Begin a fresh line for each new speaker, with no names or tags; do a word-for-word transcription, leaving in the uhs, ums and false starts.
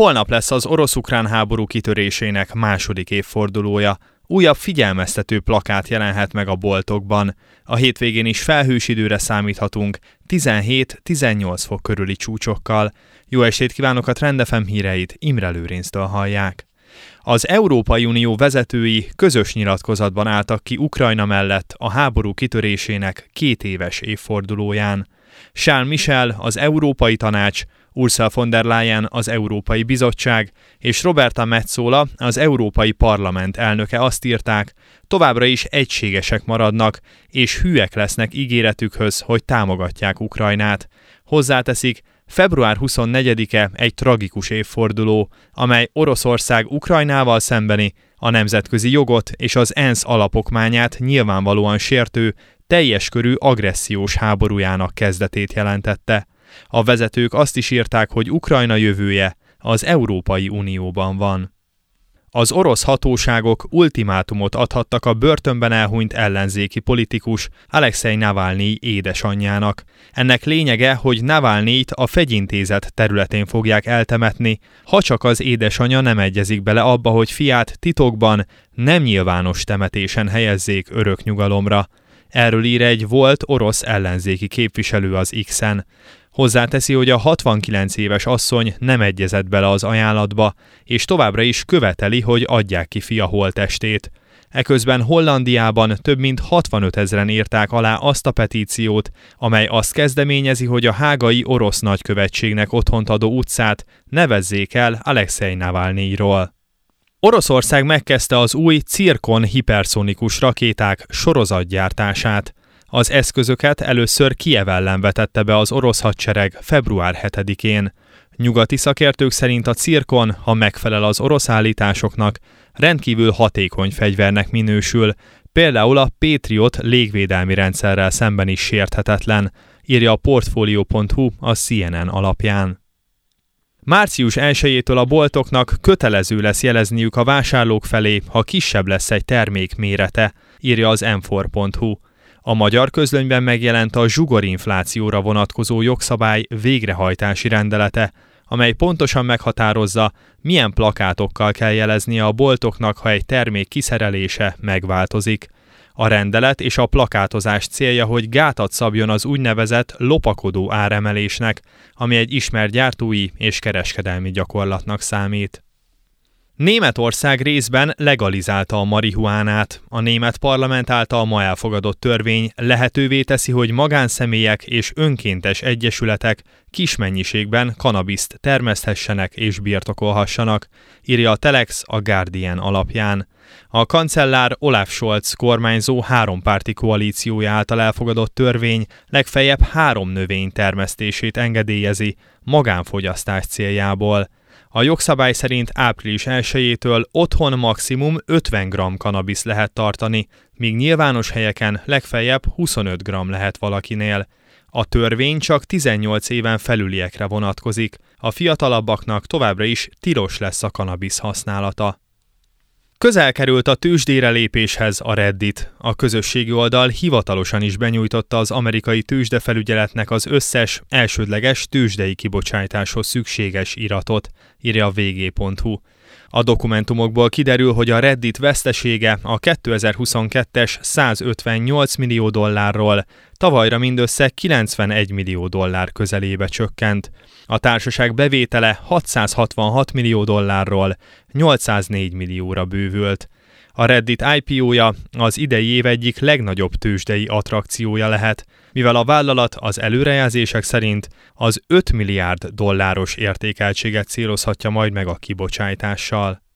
Holnap lesz az orosz-ukrán háború kitörésének második évfordulója. Újabb figyelmeztető plakát jelenhet meg a boltokban. A hétvégén is felhős időre számíthatunk, tizenhét-tizennyolc fok körüli csúcsokkal. Jó estét kívánok, a Trend ef em híreit Imre Lőrinctől hallják. Az Európai Unió vezetői közös nyilatkozatban álltak ki Ukrajna mellett a háború kitörésének két éves évfordulóján. Charles Michel, az Európai Tanács, Ursula von der Leyen, az Európai Bizottság és Roberta Metsola, az Európai Parlament elnöke azt írták, továbbra is egységesek maradnak, és hűek lesznek ígéretükhöz, hogy támogatják Ukrajnát. Hozzáteszik, február huszonnegyedike egy tragikus évforduló, amely Oroszország Ukrajnával szembeni, a nemzetközi jogot és az ENSZ alapokmányát nyilvánvalóan sértő, teljes körű agressziós háborújának kezdetét jelentette. A vezetők azt is írták, hogy Ukrajna jövője az Európai Unióban van. Az orosz hatóságok ultimátumot adhattak a börtönben elhunyt ellenzéki politikus Alekszej Navalnij édesanyjának. Ennek lényege, hogy Navalnijt a Fegyintézet területén fogják eltemetni, ha csak az édesanyja nem egyezik bele abba, hogy fiát titokban, nem nyilvános temetésen helyezzék örök nyugalomra. Erről ír egy volt orosz ellenzéki képviselő az X-en. Hozzáteszi, hogy a hatvankilenc éves asszony nem egyezett bele az ajánlatba, és továbbra is követeli, hogy adják ki fia holttestét. Eközben Hollandiában több mint hatvanötezren írták alá azt a petíciót, amely azt kezdeményezi, hogy a hágai orosz nagykövetségnek otthont adó utcát nevezzék el Alekszej Navalnijról. Oroszország megkezdte az új Cirkon hiperszonikus rakéták sorozatgyártását. Az eszközöket először Kijev ellen vetette be az orosz hadsereg február hetedikén. Nyugati szakértők szerint a Cirkon, ha megfelel az orosz állításoknak, rendkívül hatékony fegyvernek minősül, például a Patriot légvédelmi rendszerrel szemben is sérthetetlen, írja a Portfolio pont hu a C N N alapján. Március elsejétől a boltoknak kötelező lesz jelezniük a vásárlók felé, ha kisebb lesz egy termék mérete, írja az M négy pont hu. A magyar közlönyben megjelent a zsugorinflációra vonatkozó jogszabály végrehajtási rendelete, amely pontosan meghatározza, milyen plakátokkal kell jeleznie a boltoknak, ha egy termék kiszerelése megváltozik. A rendelet és a plakátozás célja, hogy gátat szabjon az úgynevezett lopakodó áremelésnek, ami egy ismert gyártói és kereskedelmi gyakorlatnak számít. Németország részben legalizálta a marihuánát. A német parlament által ma elfogadott törvény lehetővé teszi, hogy magánszemélyek és önkéntes egyesületek kis mennyiségben kannabiszt termeszthessenek és birtokolhassanak, írja a Telex a Guardian alapján. A kancellár Olaf Scholz kormányzó hárompárti koalíciója által elfogadott törvény legfeljebb három növény termesztését engedélyezi magánfogyasztás céljából. A jogszabály szerint április elsejétől otthon maximum ötven gramm kannabisz lehet tartani, míg nyilvános helyeken legfeljebb huszonöt gramm lehet valakinél. A törvény csak tizennyolc éven felüliekre vonatkozik, a fiatalabbaknak továbbra is tilos lesz a kannabisz használata. Közel került a tőzsdére lépéshez a Reddit. A közösségi oldal hivatalosan is benyújtotta az amerikai tőzsdefelügyeletnek az összes, elsődleges tőzsdei kibocsátáshoz szükséges iratot, írja a V G pont hu. A dokumentumokból kiderül, hogy a Reddit vesztesége a kétezer-huszonkettes százötvennyolc millió dollárról tavalyra mindössze kilencvenegy millió dollár közelébe csökkent. A társaság bevétele hatszázhatvanhat millió dollárról nyolcszáznégy millióra bővült. A Reddit I P O-ja az idei év egyik legnagyobb tőzsdei attrakciója lehet, mivel a vállalat az előrejelzések szerint az öt milliárd dolláros értékeltséget célozhatja majd meg a kibocsátással.